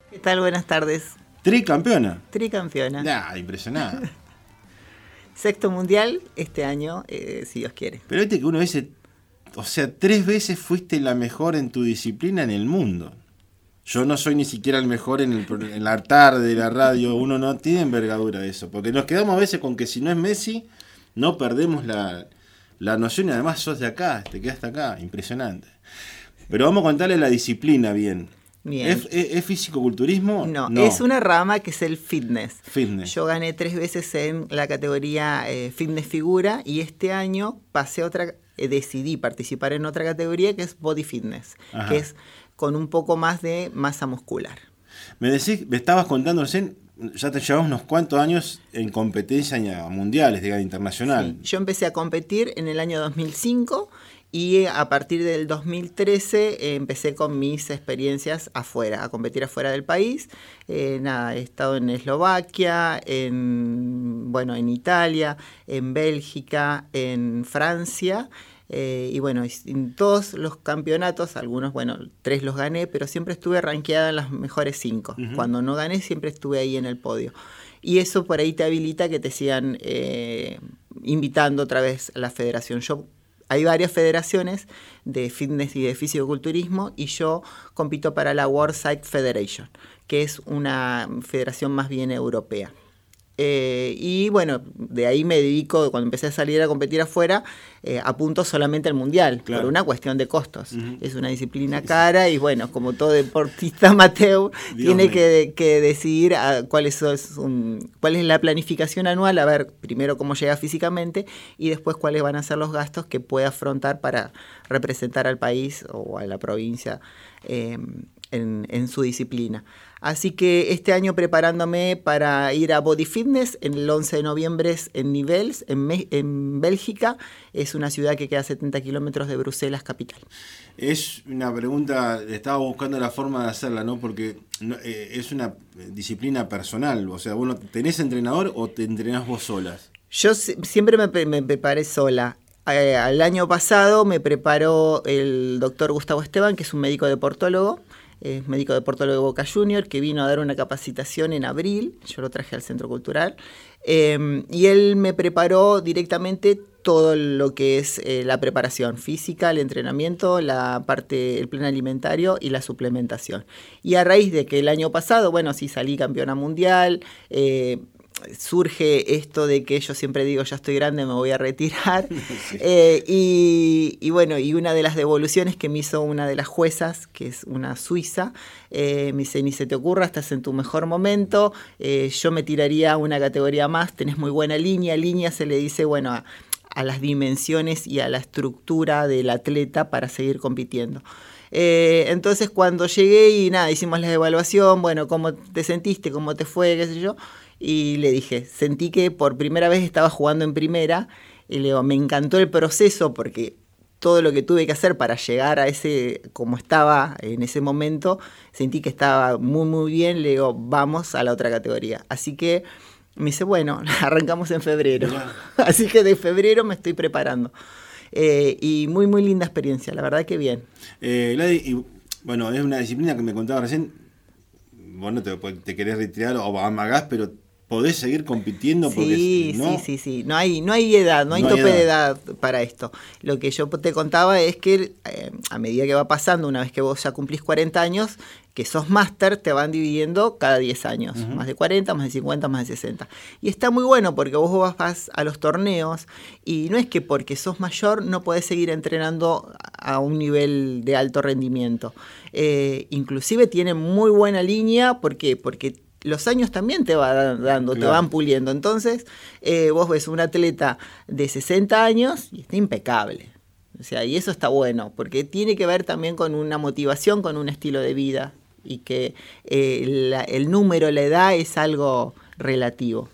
¿Qué tal? Buenas tardes. Tricampeona. Tricampeona. Impresionante. Sexto mundial este año, si Dios quiere. Pero viste que uno dice, 3 veces fuiste la mejor en tu disciplina en el mundo. Yo no soy ni siquiera el mejor en la tarde de la radio. Uno no tiene envergadura de eso. Porque nos quedamos a veces con que si no es Messi, no perdemos la noción. Y además sos de acá, te quedaste acá. Impresionante. Pero vamos a contarle la disciplina bien. Bien. ¿Es fisicoculturismo? No, es una rama que es el fitness. Fitness. Yo gané 3 veces en la categoría fitness figura y este año decidí participar en otra categoría que es body fitness, Ajá. que es con un poco más de masa muscular. Me estabas contando recién, ya te llevamos unos cuantos años en competencia mundiales, digamos, internacional. Sí, yo empecé a competir en el año 2005 y a partir del 2013 empecé con mis experiencias afuera, a competir afuera del país. He estado en Eslovaquia, en Italia, en Bélgica, en Francia. Y en todos los campeonatos, algunos, 3 los gané, pero siempre estuve rankeada en las mejores 5. Uh-huh. Cuando no gané, siempre estuve ahí en el podio. Y eso por ahí te habilita que te sigan invitando otra vez a la federación. Hay varias federaciones de fitness y de fisicoculturismo y yo compito para la World Cycle Federation, que es una federación más bien europea. De ahí me dedico, cuando empecé a salir a competir afuera, apunto solamente al mundial, claro, por una cuestión de costos. Uh-huh. Es una disciplina cara y como todo deportista amateur, tiene que decidir cuál es la planificación anual, a ver primero cómo llega físicamente y después cuáles van a ser los gastos que puede afrontar para representar al país o a la provincia en su disciplina. Así que este año preparándome para ir a Body Fitness, el 11 de noviembre en Nivelles, en Bélgica. Es una ciudad que queda a 70 kilómetros de Bruselas, capital. Es una pregunta, estaba buscando la forma de hacerla, ¿no? Porque es una disciplina personal. O sea, ¿vos tenés entrenador o te entrenás vos solas? Yo siempre me preparé sola. Al año pasado me preparó el doctor Gustavo Esteban, que es un médico deportólogo. Es médico deportólogo de Boca Junior, que vino a dar una capacitación en abril. Yo lo traje al Centro Cultural. Y él me preparó directamente todo lo que es la preparación física, el entrenamiento, el plan alimentario y la suplementación. Y a raíz de que el año pasado, sí salí campeona mundial, surge esto de que yo siempre digo, ya estoy grande, me voy a retirar. Sí. Y una de las devoluciones que me hizo una de las juezas, que es una suiza, me dice, ni se te ocurra, estás en tu mejor momento, yo me tiraría una categoría más, tenés muy buena línea. Línea se le dice, a las dimensiones y a la estructura del atleta para seguir compitiendo. Entonces cuando llegué y hicimos la evaluación, ¿cómo te sentiste? ¿Cómo te fue? ¿Qué sé yo? Y le dije, sentí que por primera vez estaba jugando en primera y le digo, me encantó el proceso porque todo lo que tuve que hacer para llegar a ese, como estaba en ese momento, sentí que estaba muy muy bien, le digo, vamos a la otra categoría. Así que me dice, arrancamos en febrero. Así que de febrero me estoy preparando. Y muy muy linda experiencia, la verdad que bien. Gladys, es una disciplina que me contaba recién, vos no te querés retirar o amagás, pero podés seguir compitiendo porque sí. No hay edad, no hay tope de edad para esto. Lo que yo te contaba es que a medida que va pasando, una vez que vos ya cumplís 40 años, que sos máster, te van dividiendo cada 10 años. Uh-huh. Más de 40, más de 50, más de 60. Y está muy bueno porque vos vas a los torneos y no es que porque sos mayor no podés seguir entrenando a un nivel de alto rendimiento. Inclusive tiene muy buena línea. ¿Por qué? Porque los años también te van dando, claro, te van puliendo. Entonces, vos ves un atleta de 60 años y está impecable. O sea, y eso está bueno, porque tiene que ver también con una motivación, con un estilo de vida, y que el número, la edad, es algo relativo.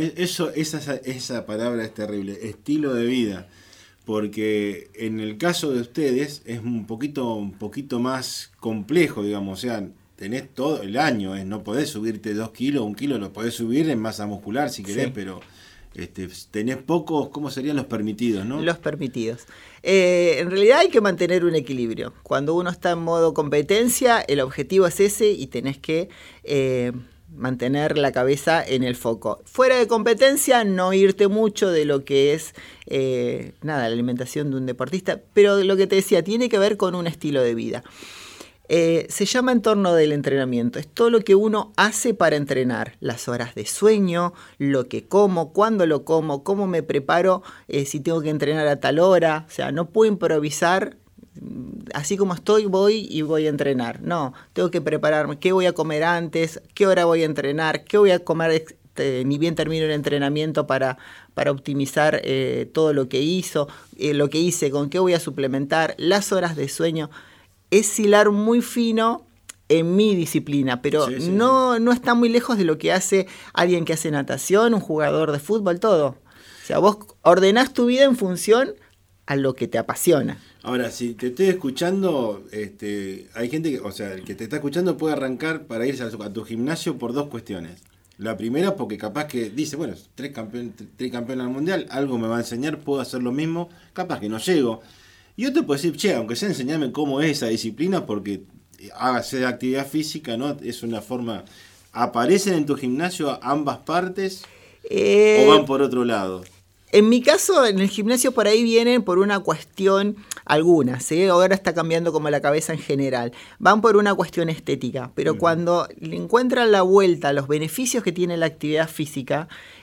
Esa palabra es terrible, estilo de vida, porque en el caso de ustedes es un poquito más complejo, digamos, o sea, tenés todo el año, no podés subirte 2 kilos, 1 kilo lo podés subir en masa muscular si querés, sí, pero tenés pocos, ¿cómo serían los permitidos, no? Los permitidos. En realidad hay que mantener un equilibrio. Cuando uno está en modo competencia, el objetivo es ese y tenés que mantener la cabeza en el foco. Fuera de competencia, no irte mucho de lo que es la alimentación de un deportista, pero lo que te decía, tiene que ver con un estilo de vida. Se llama entorno del entrenamiento. Es todo lo que uno hace para entrenar. Las horas de sueño, lo que como, cuándo lo como, cómo me preparo, si tengo que entrenar a tal hora. O sea, no puedo improvisar. Así como estoy, voy a entrenar. No, tengo que prepararme. ¿Qué voy a comer antes? ¿Qué hora voy a entrenar? ¿Qué voy a comer ni bien termino el entrenamiento para optimizar todo lo que hice? ¿Con qué voy a suplementar? Las horas de sueño. Es hilar muy fino en mi disciplina, pero no está muy lejos de lo que hace alguien que hace natación, un jugador de fútbol, todo. O sea, vos ordenás tu vida en función a lo que te apasiona. Ahora, si te estoy escuchando, hay gente que, o sea, el que te está escuchando puede arrancar para irse a tu gimnasio por dos cuestiones. La primera, porque capaz que dice, bueno, tricampeón al mundial, algo me va a enseñar, puedo hacer lo mismo, capaz que no llego. Y otro puede decir, che, aunque sea enseñarme cómo es esa disciplina, porque hacer actividad física, ¿no? Es una forma. ¿Aparecen en tu gimnasio ambas partes o van por otro lado? En mi caso, en el gimnasio por ahí vienen por una cuestión, algunas, ahora está cambiando como la cabeza en general, van por una cuestión estética, pero cuando le encuentran la vuelta a los beneficios que tiene la actividad física,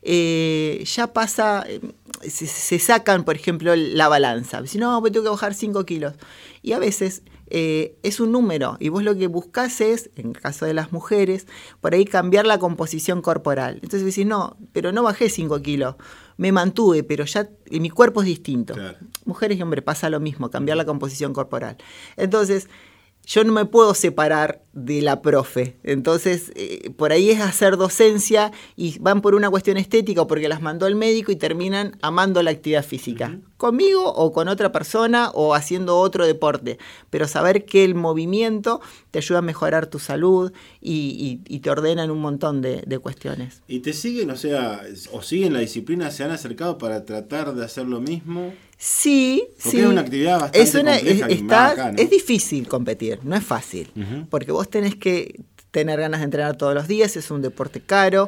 ya pasa, se sacan, por ejemplo, la balanza. Si no, pues tengo que bajar 5 kilos. Y a veces es un número, y vos lo que buscás es, en el caso de las mujeres, por ahí cambiar la composición corporal. Entonces decís, no, pero no bajé 5 kilos, me mantuve, pero ya mi cuerpo es distinto. Claro. Mujeres y hombres pasa lo mismo, cambiar la composición corporal. Entonces, yo no me puedo separar de la profe. Entonces, por ahí es hacer docencia y van por una cuestión estética o porque las mandó el médico y terminan amando la actividad física. Conmigo o con otra persona o haciendo otro deporte. Pero saber que el movimiento te ayuda a mejorar tu salud y te ordena en un montón de cuestiones. ¿Y te siguen, o siguen la disciplina, se han acercado para tratar de hacer lo mismo? Sí, porque es una actividad bastante compleja. Es difícil competir, no es fácil, porque vos tenés que tener ganas de entrenar todos los días, es un deporte caro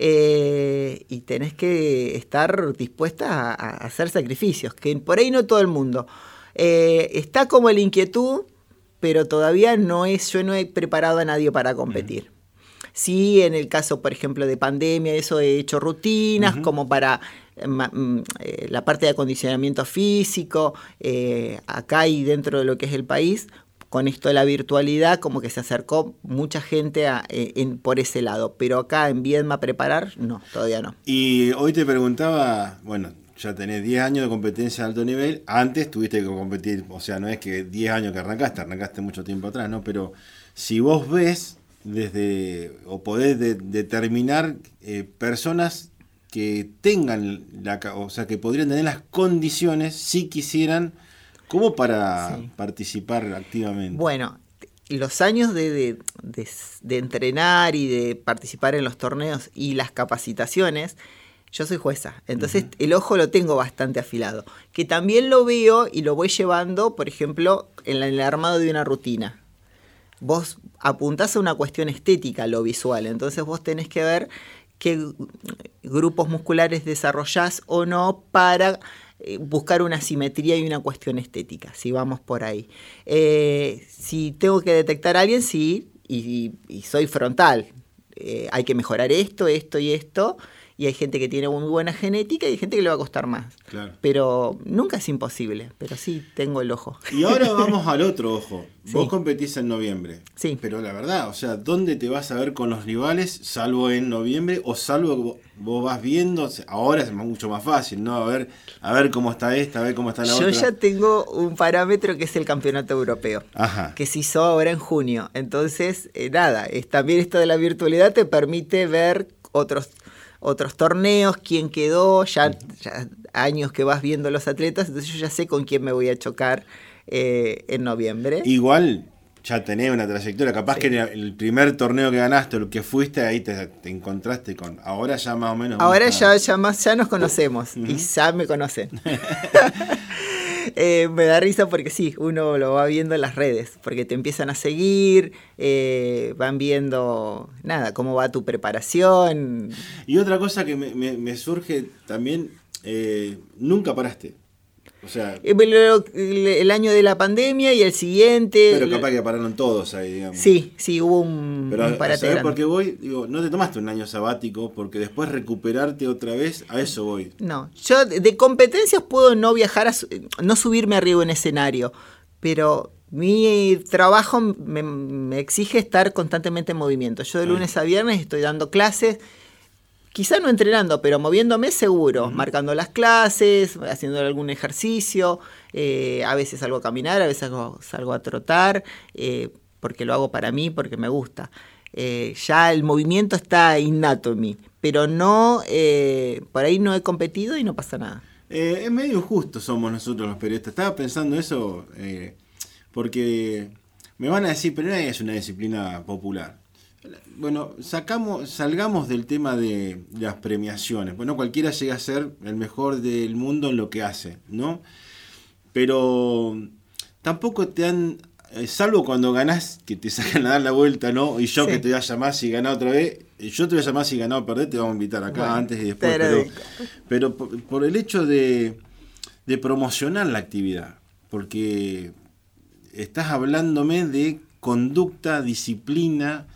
y tenés que estar dispuesta a hacer sacrificios, que por ahí no todo el mundo. Está como la inquietud, pero todavía yo no he preparado a nadie para competir. Sí, en el caso, por ejemplo, de pandemia, eso he hecho rutinas como para la parte de acondicionamiento físico, acá y dentro de lo que es el país. Con esto de la virtualidad, como que se acercó mucha gente por ese lado. Pero acá en Viedma preparar, no, todavía no. Y hoy te preguntaba, bueno, ya tenés 10 años de competencia de alto nivel. Antes tuviste que competir, o sea, no es que 10 años que arrancaste mucho tiempo atrás, ¿no? Pero si vos ves o podés determinar personas que tengan que podrían tener las condiciones si quisieran como para participar activamente. Bueno, los años de entrenar y de participar en los torneos y las capacitaciones, yo soy jueza, entonces el ojo lo tengo bastante afilado, que también lo veo y lo voy llevando, por ejemplo, en el armado de una rutina. Vos apuntás a una cuestión estética, lo visual, entonces vos tenés que ver qué grupos musculares desarrollás o no para buscar una simetría y una cuestión estética, si vamos por ahí. Si tengo que detectar a alguien, sí, y soy frontal. Hay que mejorar esto y esto, y hay gente que tiene muy buena genética y hay gente que le va a costar más. Claro. Pero nunca es imposible, pero sí tengo el ojo. Y ahora vamos al otro ojo. Vos competís en noviembre. Sí. Pero la verdad, ¿dónde te vas a ver con los rivales, salvo en noviembre, o salvo vos vas viendo? Ahora es mucho más fácil, ¿no? A ver cómo está esta, a ver cómo está la otra. Yo ya tengo un parámetro que es el campeonato europeo, que se hizo ahora en junio. Entonces, también esto de la virtualidad te permite ver otros torneos, quién quedó, ya años que vas viendo los atletas, entonces yo ya sé con quién me voy a chocar en noviembre. Igual, ya tenés una trayectoria. Capaz que el primer torneo que ganaste, el que fuiste, ahí te encontraste con... Ahora ya más o menos... Ahora ya nos conocemos y ya me conocen. Me da risa porque sí, uno lo va viendo en las redes, porque te empiezan a seguir, van viendo, cómo va tu preparación. Y otra cosa que me surge también, nunca paraste. O sea, el año de la pandemia y el siguiente. Pero capaz que pararon todos ahí, digamos. Sí, hubo un parate ¿sabés grande. por qué voy? Digo, no te tomaste un año sabático, porque después recuperarte otra vez, a eso voy. No, yo de competencias puedo no viajar, no subirme arriba en escenario, pero mi trabajo me exige estar constantemente en movimiento. Yo de lunes a viernes estoy dando clases. Quizá no entrenando, pero moviéndome seguro, marcando las clases, haciendo algún ejercicio, a veces salgo a caminar, a veces salgo a trotar, porque lo hago para mí, porque me gusta. Ya el movimiento está innato en mí, pero no, por ahí no he competido y no pasa nada. Es medio injusto somos nosotros los periodistas. Estaba pensando eso, porque me van a decir, pero no es una disciplina popular. Bueno, salgamos del tema de las premiaciones. Bueno, cualquiera llega a ser el mejor del mundo en lo que hace, ¿no? Pero tampoco te han, salvo cuando ganás, que te sacan a dar la vuelta, ¿no? Y yo que te voy a llamar si ganás otra vez, yo te voy a llamar si ganás o perdés, te vamos a invitar acá antes y después. Pero por el hecho de promocionar la actividad, porque estás hablándome de conducta, disciplina.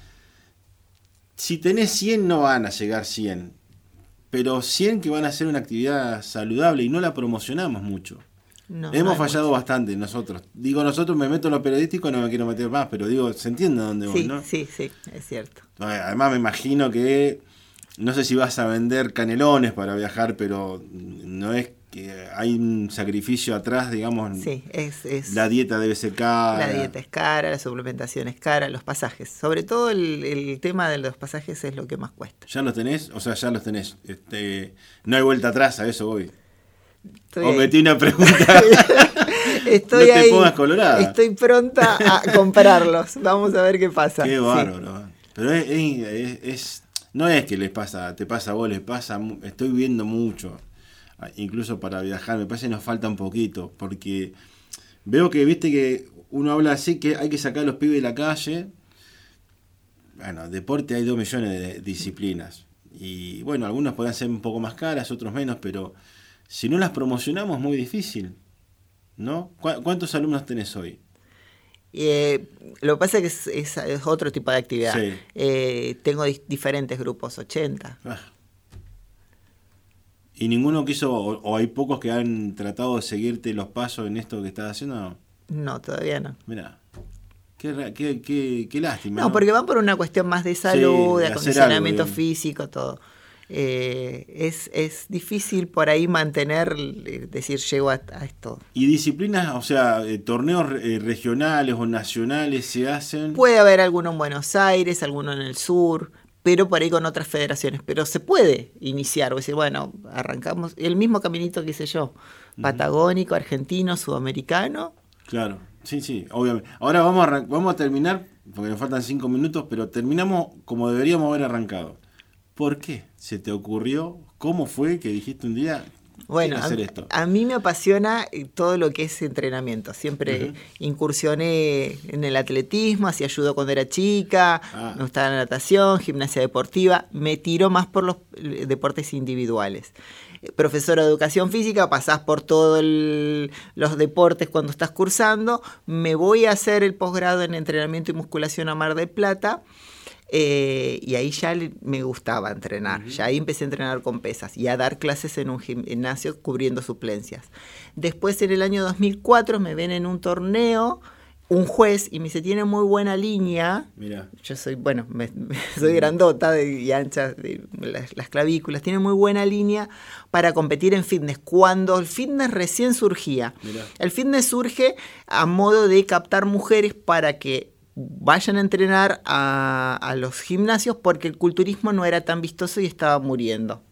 Si tenés 100 no van a llegar 100, pero 100 que van a hacer una actividad saludable y no la promocionamos mucho. Hemos fallado bastante nosotros. Digo nosotros, me meto en lo periodístico, no me quiero meter más, pero digo, se entiende a dónde voy, ¿no? Sí, es cierto. Además me imagino que, no sé si vas a vender canelones para viajar, pero no es que hay un sacrificio atrás, digamos. Sí, es la dieta debe ser cara. La dieta es cara, la suplementación es cara, los pasajes. Sobre todo el tema de los pasajes es lo que más cuesta. ¿Ya los tenés? O sea, ya los tenés. No hay vuelta atrás, a eso voy. O metí una pregunta. Estoy no te ahí, pongas colorada. Estoy pronta a comprarlos. Vamos a ver qué pasa. Qué bárbaro. Sí. Pero no es que te pasa a vos, les pasa. Estoy viendo mucho. Incluso para viajar, me parece que nos falta un poquito, porque veo que, viste que uno habla así, que hay que sacar a los pibes de la calle. Bueno, deporte hay 2 millones de disciplinas, y bueno, algunas pueden ser un poco más caras, otros menos, pero si no las promocionamos es muy difícil, ¿no? ¿Cuántos alumnos tenés hoy? Lo que pasa es que es otro tipo de actividad. Sí. Tengo diferentes grupos, 80. ¿Y ninguno quiso, o hay pocos que han tratado de seguirte los pasos en esto que estás haciendo? No, todavía no. Mirá, qué lástima. No, porque van por una cuestión más de salud, de acondicionamiento físico, todo. Es difícil por ahí mantener, decir, llego a esto. ¿Y disciplinas, o sea, torneos regionales o nacionales se hacen? Puede haber alguno en Buenos Aires, alguno en el sur, pero por ahí con otras federaciones. Pero se puede iniciar, o decir, bueno, arrancamos el mismo caminito que hice yo, patagónico, argentino, sudamericano. Claro, sí, obviamente. Ahora vamos a terminar, porque nos faltan 5 minutos, pero terminamos como deberíamos haber arrancado. ¿Por qué se te ocurrió? ¿Cómo fue que dijiste un día, bueno, hacer esto? A mí me apasiona todo lo que es entrenamiento. Siempre incursioné en el atletismo, hacía judo cuando era chica, me gustaba la natación, gimnasia deportiva. Me tiro más por los deportes individuales. Profesora de educación física, pasás por todos los deportes cuando estás cursando. Me voy a hacer el posgrado en entrenamiento y musculación a Mar del Plata. Y ahí ya me gustaba entrenar, ya ahí empecé a entrenar con pesas y a dar clases en un gimnasio cubriendo suplencias. Después en el año 2004 me ven en un torneo, un juez, y me dice, tiene muy buena línea. Mirá. Yo soy, soy grandota y ancha de las clavículas, tiene muy buena línea para competir en fitness, cuando el fitness recién surgía. Mirá. El fitness surge a modo de captar mujeres para que vayan a entrenar a los gimnasios, porque el culturismo no era tan vistoso y estaba muriendo.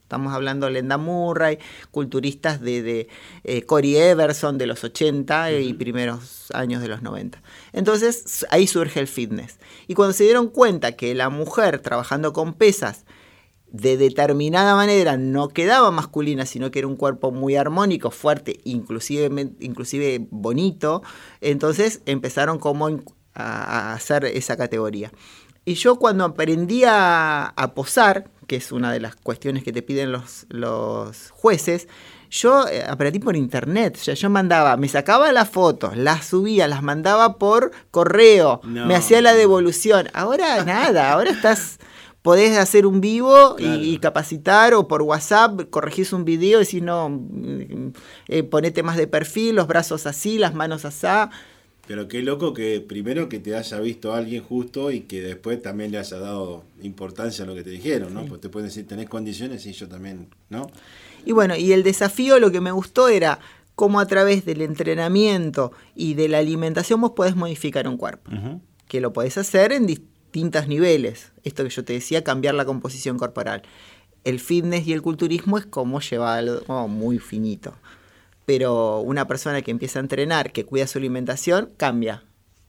Estamos hablando de Glenda Murray, culturistas de Cory Everson de los 80 y primeros años de los 90. Entonces ahí surge el fitness. Y cuando se dieron cuenta que la mujer trabajando con pesas de determinada manera no quedaba masculina, sino que era un cuerpo muy armónico, fuerte, inclusive bonito, entonces empezaron como a hacer esa categoría. Y yo cuando aprendí a posar, que es una de las cuestiones que te piden los jueces, yo aprendí por internet. O sea, yo me sacaba las fotos, las subía, las mandaba por correo, me hacía la devolución. Ahora nada, ahora podés hacer un vivo y capacitar, o por WhatsApp corregís un video y decís, no, ponete más de perfil, los brazos así, las manos asá. Pero qué loco que primero que te haya visto alguien justo y que después también le haya dado importancia a lo que te dijeron, ¿no? Sí. Pues te pueden decir, tenés condiciones y yo también, ¿no? Y bueno, y el desafío, lo que me gustó era cómo a través del entrenamiento y de la alimentación vos podés modificar un cuerpo. Uh-huh. Que lo podés hacer en distintos niveles. Esto que yo te decía, cambiar la composición corporal. El fitness y el culturismo es como llevarlo muy finito. Pero una persona que empieza a entrenar, que cuida su alimentación, cambia.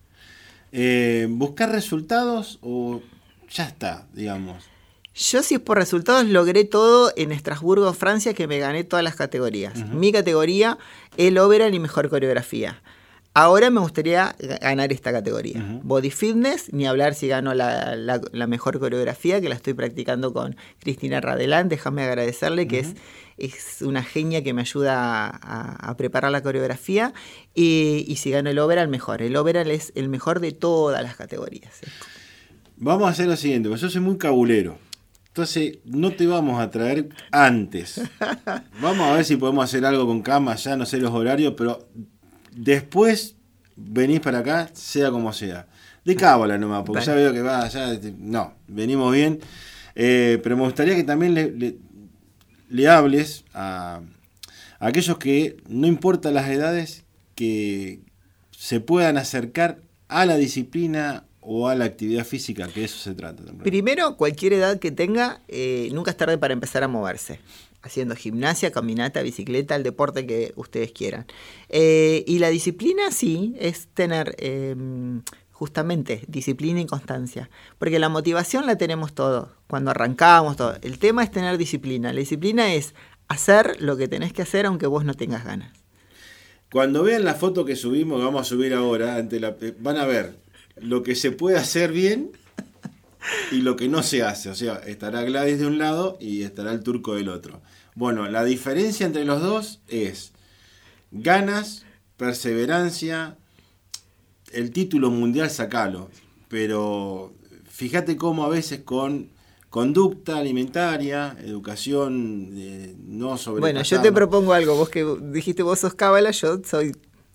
¿Buscar resultados o ya está, digamos? Yo, si es por resultados, logré todo en Estrasburgo, Francia, que me gané todas las categorías. Uh-huh. Mi categoría, el overall y mejor coreografía. Ahora me gustaría ganar esta categoría. Uh-huh. Body Fitness, ni hablar si gano la mejor coreografía, que la estoy practicando con Cristina Radelán. Déjame agradecerle, uh-huh, que es una genia que me ayuda a preparar la coreografía. Y si gano el overall, mejor. El overall es el mejor de todas las categorías. Vamos a hacer lo siguiente, porque yo soy muy cabulero. Entonces, no te vamos a traer antes. Vamos a ver si podemos hacer algo con cama, ya no sé los horarios, pero después venís para acá, sea como sea. De cábala nomás, porque ya veo que no, venimos bien. Pero me gustaría que también le hables a aquellos que, no importa las edades, que se puedan acercar a la disciplina o a la actividad física, que eso se trata también. Primero, cualquier edad que tenga, nunca es tarde para empezar a moverse. Haciendo gimnasia, caminata, bicicleta, el deporte que ustedes quieran. Y la disciplina, sí, es tener justamente disciplina y constancia. Porque la motivación la tenemos todos, cuando arrancamos todo. El tema es tener disciplina. La disciplina es hacer lo que tenés que hacer aunque vos no tengas ganas. Cuando vean la foto que subimos, que vamos a subir ahora, van a ver lo que se puede hacer bien y lo que no se hace. O sea, estará Gladys de un lado y estará el Turco del otro. Bueno, la diferencia entre los dos es ganas, perseverancia, el título mundial sacalo, pero fíjate cómo a veces con conducta alimentaria, educación, no sobrepasar. Bueno, yo te propongo algo, vos que dijiste vos sos cábala, yo soy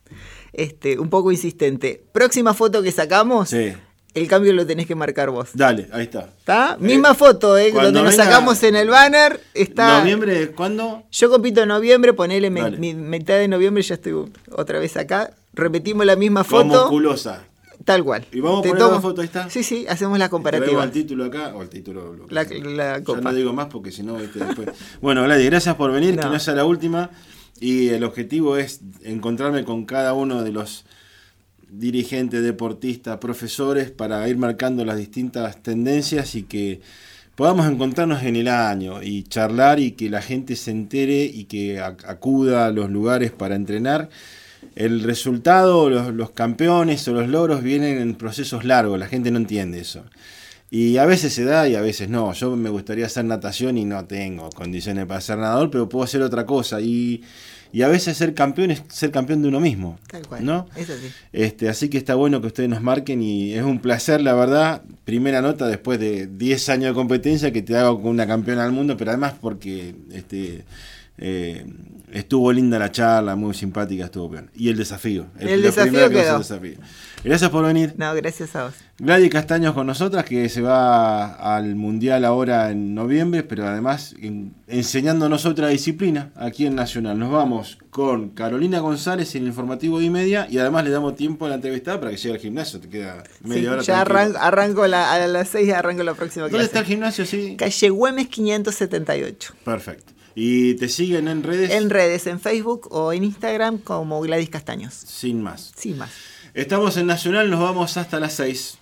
un poco insistente. Próxima foto que sacamos, sí, el cambio lo tenés que marcar vos. Dale, ahí está. ¿Está? Misma foto, donde nos sacamos en el banner. Está. ¿Noviembre cuándo? Yo compito en noviembre, ponele mitad de noviembre, ya estoy otra vez acá. Repetimos la misma foto. Musculosa. Tal cual. ¿Y vamos a poner la foto? Ahí está. Sí, hacemos la comparativa. El título acá, o el título. La copa. Ya no digo más porque si no, después. Bueno, Gladys, gracias por venir, que no sea la última. Y el objetivo es encontrarme con cada uno de los dirigentes, deportistas, profesores, para ir marcando las distintas tendencias y que podamos encontrarnos en el año y charlar y que la gente se entere y que acuda a los lugares para entrenar. El resultado, los campeones o los logros vienen en procesos largos, la gente no entiende eso. Y a veces se da y a veces no. Yo me gustaría hacer natación y no tengo condiciones para ser nadador, pero puedo hacer otra cosa. Y a veces ser campeón es ser campeón de uno mismo. Tal cual, ¿no? Es así. Así que está bueno que ustedes nos marquen y es un placer, la verdad. Primera nota después de 10 años de competencia que te hago con una campeona del mundo, pero además porque Estuvo linda la charla, muy simpática, estuvo bien. Y el desafío. El desafío quedó. Gracias por venir. No, gracias a vos. Gladys Castaños con nosotras, que se va al Mundial ahora en noviembre, pero además enseñándonos otra disciplina aquí en Nacional. Nos vamos con Carolina González en el informativo de media y además le damos tiempo a la entrevistada para que llegue al gimnasio. Te queda media hora. Ya arranco a las 6 y arranco la próxima clase. ¿Dónde está el gimnasio? Sí. Calle Güemes 578. Perfecto. ¿Y te siguen en redes? En redes, en Facebook o en Instagram como Gladys Castaños. Sin más. Sin más. Estamos en Nacional, nos vamos hasta las 6.